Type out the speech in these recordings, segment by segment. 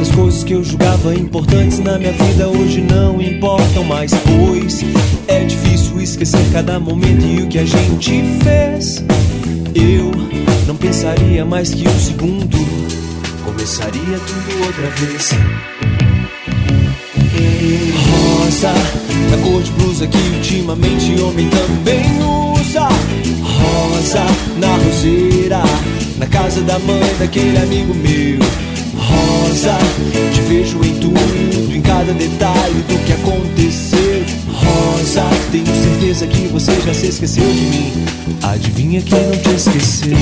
Quantas coisas que eu julgava importantes na minha vida hoje não importam mais, pois é difícil esquecer cada momento e o que a gente fez. Eu não pensaria mais que um segundo, começaria tudo outra vez. Rosa, na cor de blusa que ultimamente homem também usa. Rosa, na roseira, na casa da mãe daquele amigo meu. Rosa, te vejo em tudo, em cada detalhe do que aconteceu. Rosa, tenho certeza que você já se esqueceu de mim. Adivinha quem não te esqueceu?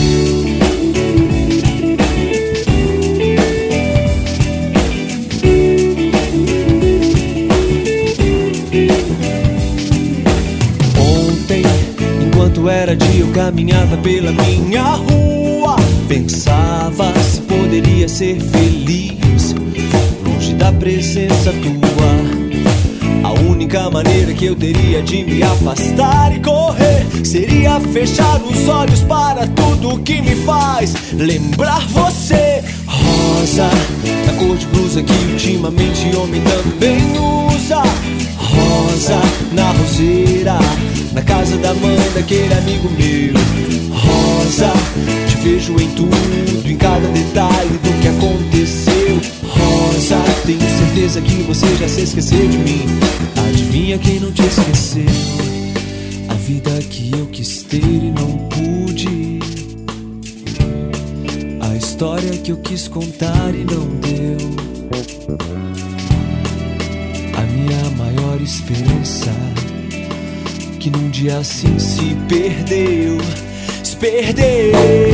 Era dia, eu caminhava pela minha rua, pensava se poderia ser feliz longe da presença tua. A única maneira que eu teria de me afastar e correr seria fechar os olhos para tudo que me faz lembrar você. Rosa, na cor de blusa que ultimamente homem também usa. Rosa, na roseira, na casa da mãe daquele amigo meu. Rosa, te vejo em tudo, em cada detalhe do que aconteceu. Rosa, tenho certeza que você já se esqueceu de mim. Adivinha quem não te esqueceu? A vida que eu quis ter e não pude, a história que eu quis contar e não deu, a minha maior esperança que num dia assim se perdeu, se perdeu.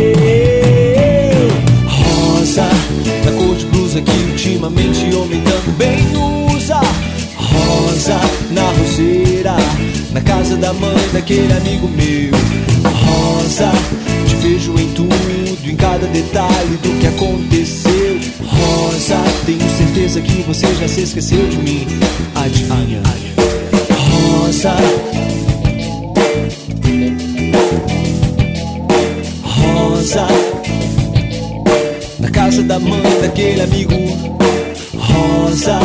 Rosa, na cor de blusa que ultimamente homem também usa. Rosa, na roseira, na casa da mãe daquele amigo meu. Rosa, te vejo em tudo, em cada detalhe do que aconteceu. Rosa, tenho certeza que você já se esqueceu de mim. Adivinha? Rosa, Rosa, na casa da mãe daquele amigo. Rosa,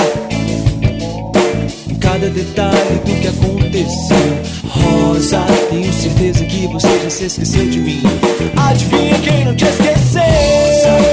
em cada detalhe do que aconteceu. Rosa, tenho certeza que você já se esqueceu de mim. Adivinha quem não te esqueceu?